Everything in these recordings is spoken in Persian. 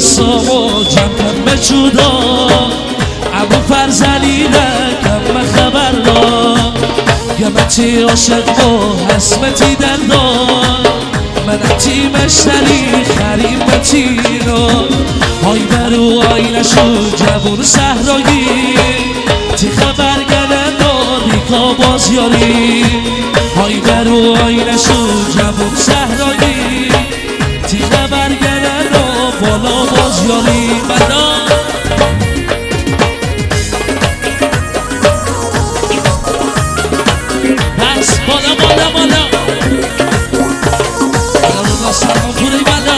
سامو جمعم به جدا ابو فرزلی رکم خبر را گمتی عاشق و حسمتی در دار منتی مشتری خریمتی را های برو آینشو جبور صحرایی تی خبر گلن دادی که بازیاری های برو آینشو جبور صحرایی تی خبر گلن دا بالا بازیاری بدا بس بالا بالا بالا سلام پوری بالا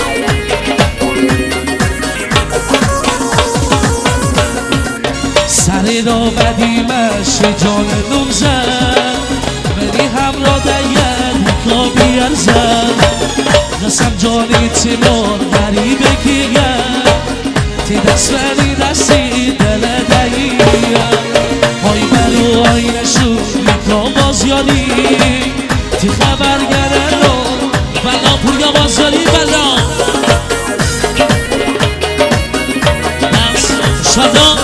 سری را بدیمش جان نم زد ولی همراه دید که بیارزد قسم جانی تیمار غریبه کیگه تی دست ولی دستی دل دهیم های برو آینشو که بازیاری تی خبر گره رو بلا پویا بازیاری بلا شدا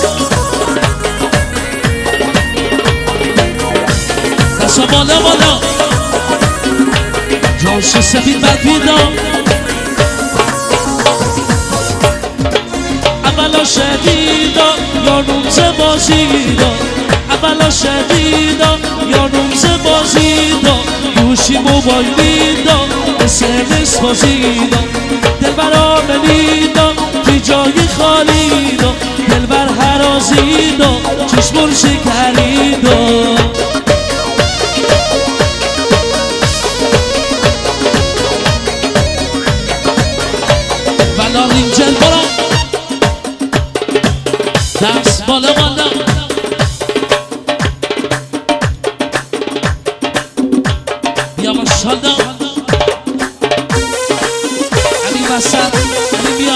دستا بالا بالا جوش سفید بدویدا اولا شدیدا یا نومزه بازیدا اولا شدیدا یا نومزه بازیدا گوشی موبایلیدا اسمس بازیدا دل بر آمنیدا تی جای خالیدا دل بر حرازیدا چشمون شکریدا بلا رینجل برا دست بالا بالا بیا ماشالله علی وسط علی بیا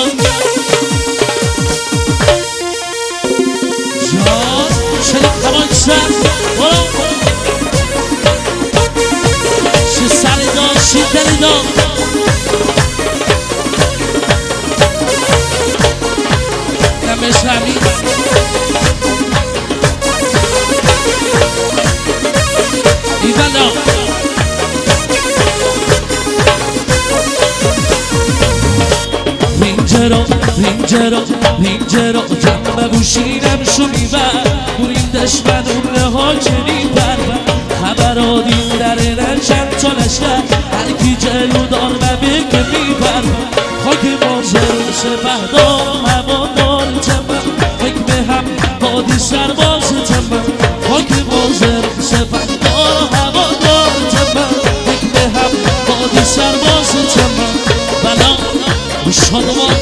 جان شریف هوای سر برو شی سری دا شی دلی دا نمش همی ایوالا رینجرا جمع بوشینم شو میبر بوریندش منونه ها چنین بربر خبر آدیم درنه چند تا لشکر هرکی جلو دار و بگه میبر خاک بازر سپهدار هوادار تمن حکم هم بادی سرباز تمن خاک بازر سپهدار هوادار تمن حکم هم بادی سرباز تمن بلا شادمان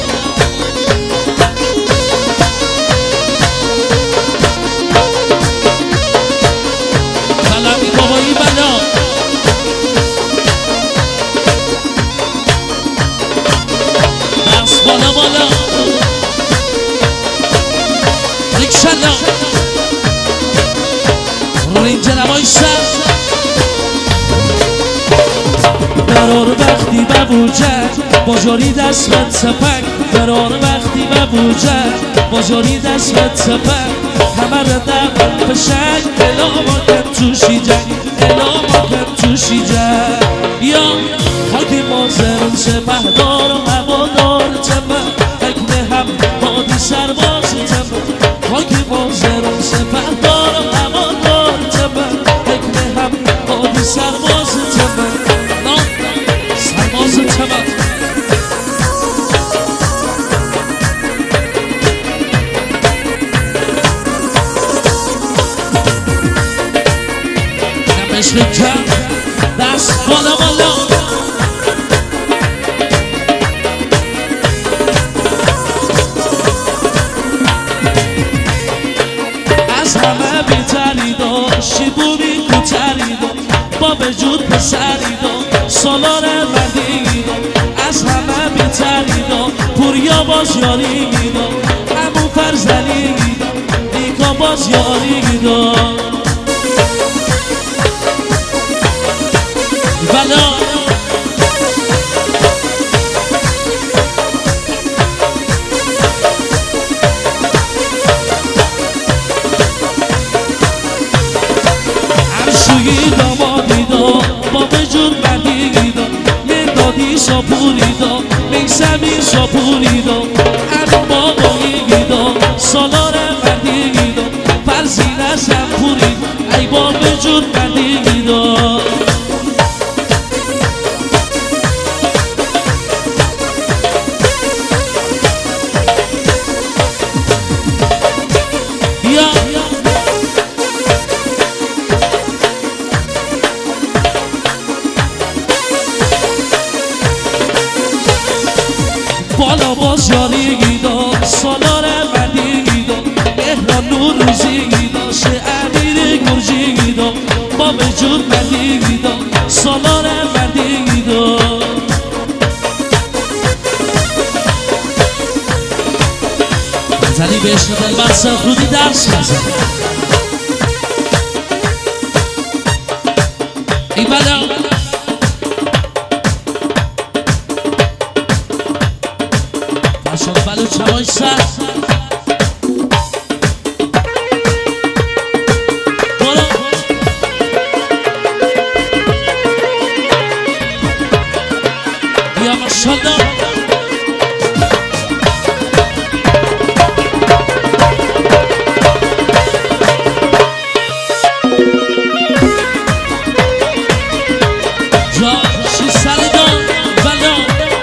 قرار وقتی ببوجد بازاری دستت سپک قرار وقتی ببوجد بازاری دستت سپک همه را دقل پشک الاما کم توشی جنگ الاما کم توشی جنگ یا خاک مازرون سپهدار و هوادار تمن حکم هم بادی سرباز تمن خاک مازرون سپهدار و هوادار تمن حکم هم بادی سرباز تمن سرباز تمن نمش بکن دست بالا بالا از همه بیتری داشتی بوری کتری با وجود پسری سالار مردی از همه بیتری پوریا بازیاری همون فرزلی نیکا بازیاری بلا توی دامادی دا با به جون مردی دا مدادی شاپوری دا میسمی شاپوری دا اما باقی دا سالار مردی دا فرزین از پوری ای با به جون مردی دا بالا باز یاری دا سالار مردی دا مهران نوروزی دا شه امیر گرجی دا با وجود مردی دا سالار مردی دا منزلی به عشق دلبر سخرودی درس بزن ای بلا فرشاد بلوچ هوای سر بیا ماشالله جا شی سردان بلا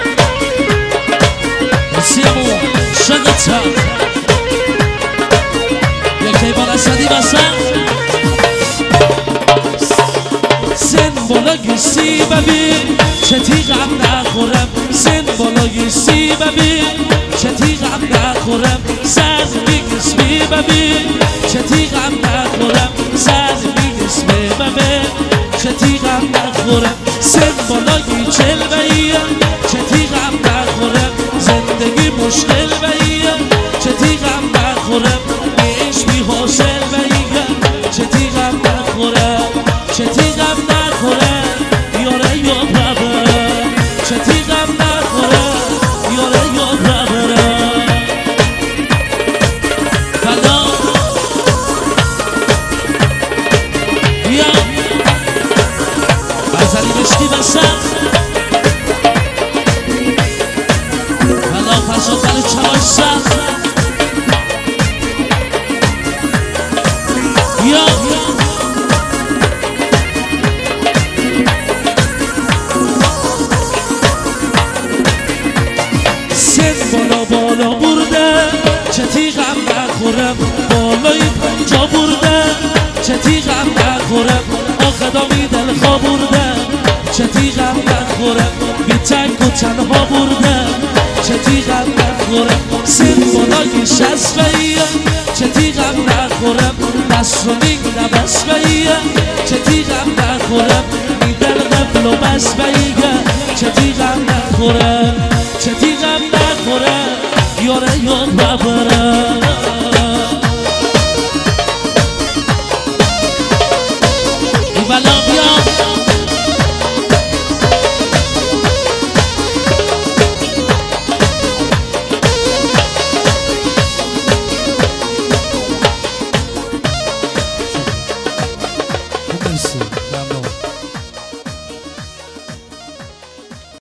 سیمو شدتا یکی بالا سدی بسن سن بالا گیسی ببین چه تیغم نخورم سن بالا گیسی ببین چه تیغم نخورم سر میگیسمی ببین چه تیغم نخورم سر میگیسمی ببین چه تیغم نخورم سن بالا گی چلویم چه تیغم نخورم زندگی مشکل بگیم چه تیغم نخورم ایش بی حاصل بگیم چه تیغم نخورم چه تیغم نخورم یاره یاد ببرم چه تیغم نخورم یاره یاد ببرم بلا بیا بزنی بشتی بسن فرشاد بلوچ هوای سر یا سن بالا بالا برده چه تیغم نخورم بالای پنجا برده چه تیغم نخورم آخدامی دل خواه برده چه تیغم نخورم بی تنگ و تنها برده چه تیغم نخورم سن بالای شست بگیم چه تیغم نخورم دست رو میگ نبست بگیم چه تیغم نخورم میدل قبل و بس بگیم چه تیغم نخورم چه تیغم نخورم یاره یاد ببرم ای بلا بیا Merci.